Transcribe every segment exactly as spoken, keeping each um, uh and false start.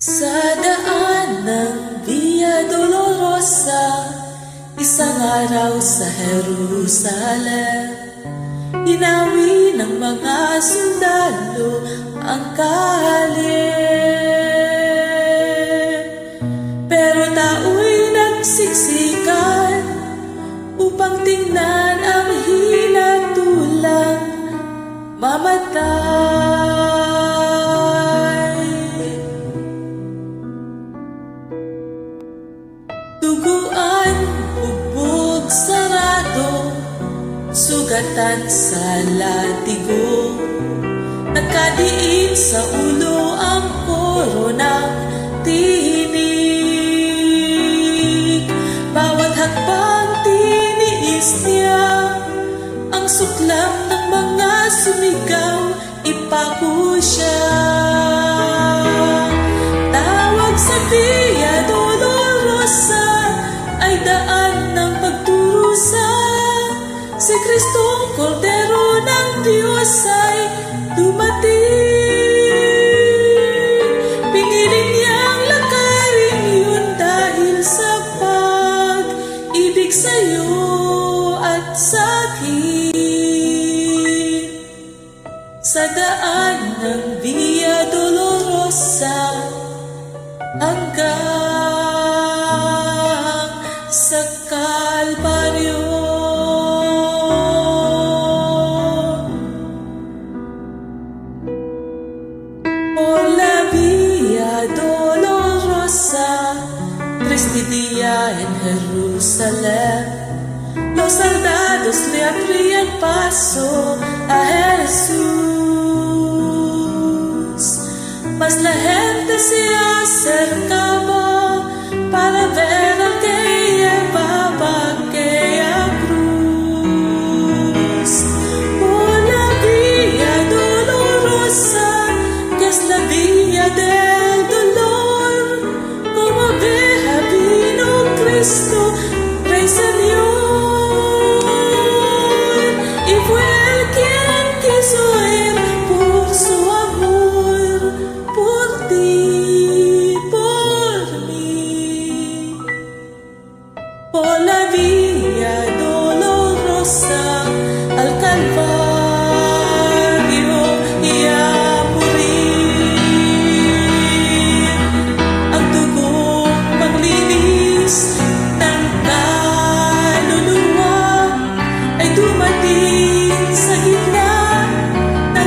Sa daan ng Via Dolorosa, isang araw sa Jerusalem, inawi ng mga sundalo ang kalye. Pero tao'y nagsiksikan upang tingnan ang hinatulang mamatay. Duguan, bubog, sarado, sugatan sa latigo, nagkadiin sa ulo ang koronang tinik. Bawat hakbang tiniis niya ang suklam ng mga sumigaw, ipako siya. Tawag sa Via Dolorosa ay daan ng pagdurusa. Si Kristong Kordero ng Diyos ay dumating. Pinili niyang lakarin yun dahil sa pag-ibig sa'yo at sa'kin. Sa daan ng Via Dolorosa hanggang sa Kalbaryo. Por la Via Dolorosa, triste día en Jerusalén, los soldados le abrían paso a Jesús, mas la gente se acercaba para ver al que llevaba aquella cruz. Por la Via Dolorosa, que es la vía del dolor, como oveja vino Cristo, Rey Señor, y fue Él quien quiso ir por su amor, por ti, por mí. Por la Via Dolorosa al Calvario y a morir. Ang dugong panglinis ng kaluluwa ay dumating sa gitna ng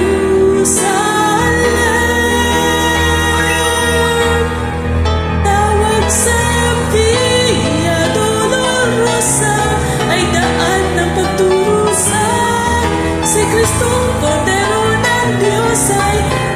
Jerusalem. Tawag sa Via Dolorosa ay daan ng pagdurusa. Si Kristong Kordero ng Diyos ay